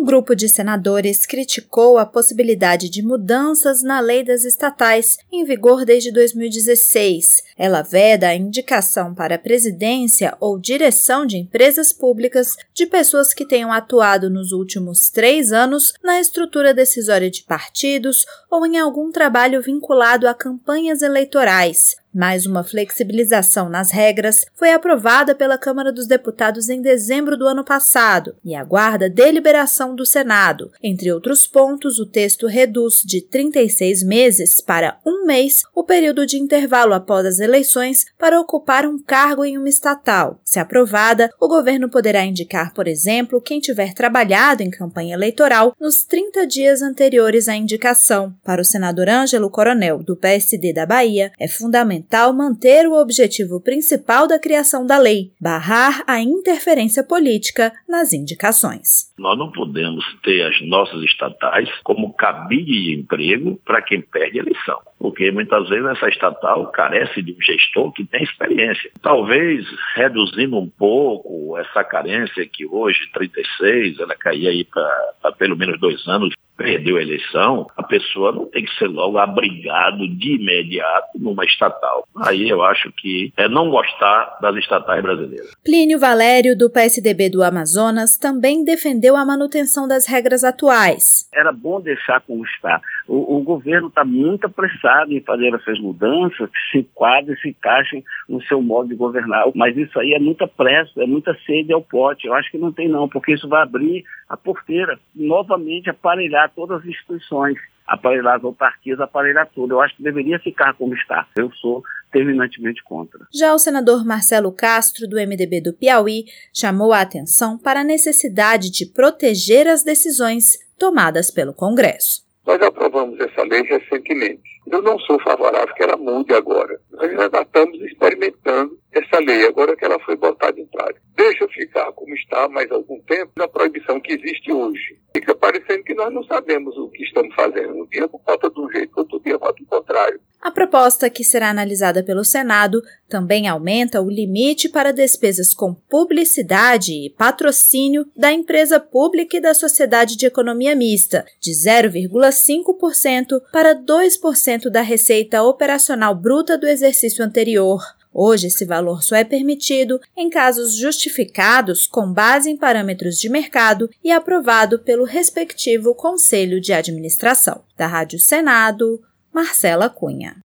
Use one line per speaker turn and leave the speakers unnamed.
Um grupo de senadores criticou a possibilidade de mudanças na lei das estatais, em vigor desde 2016. Ela veda a indicação para a presidência ou direção de empresas públicas de pessoas que tenham atuado nos últimos 3 anos na estrutura decisória de partidos ou em algum trabalho vinculado a campanhas eleitorais. Mais uma flexibilização nas regras foi aprovada pela Câmara dos Deputados em dezembro do ano passado e aguarda deliberação do Senado. Entre outros pontos, o texto reduz de 36 meses para 1 mês o período de intervalo após as eleições para ocupar um cargo em uma estatal. Se aprovada, o governo poderá indicar, por exemplo, quem tiver trabalhado em campanha eleitoral nos 30 dias anteriores à indicação. Para o senador Ângelo Coronel, do PSD da Bahia, é fundamental manter o objetivo principal da criação da lei, barrar a interferência política nas indicações.
Nós não podemos ter as nossas estatais como cabide de emprego para quem perde a eleição, porque muitas vezes essa estatal carece de um gestor que tem experiência. Talvez reduzindo um pouco essa carência que hoje, 36, ela caía aí para pelo menos 2 anos, perdeu a eleição, a pessoa não tem que ser logo abrigado de imediato numa estatal. Aí eu acho que é não gostar das estatais brasileiras.
Plínio Valério, do PSDB do Amazonas, também defendeu a manutenção das regras atuais.
Era bom deixar como está. O governo está muito apressado em fazer essas mudanças que se enquadrem, se encaixem no seu modo de governar. Mas isso aí é muita pressa, é muita sede ao pote. Eu acho que não tem não, porque isso vai abrir a porteira, novamente aparelhar todas as instituições, aparelhar as autarquias, aparelhar tudo. Eu acho que deveria ficar como está. Eu sou terminantemente contra.
Já o senador Marcelo Castro, do MDB do Piauí, chamou a atenção para a necessidade de proteger as decisões tomadas pelo Congresso.
Nós aprovamos essa lei recentemente. Eu não sou favorável que ela mude agora. Nós já estamos experimentando essa lei, agora que ela foi botada em prática. Deixa ficar como está mais algum tempo na proibição que existe hoje. Fica parecendo que nós não sabemos o que estamos fazendo. Um dia vota de um jeito, outro dia vota do contrário.
A proposta, que será analisada pelo Senado, também aumenta o limite para despesas com publicidade e patrocínio da empresa pública e da sociedade de economia mista, de 0,5% para 2% da receita operacional bruta do exercício anterior. Hoje, esse valor só é permitido em casos justificados com base em parâmetros de mercado e aprovado pelo respectivo Conselho de Administração. Da Rádio Senado, Marcela Cunha.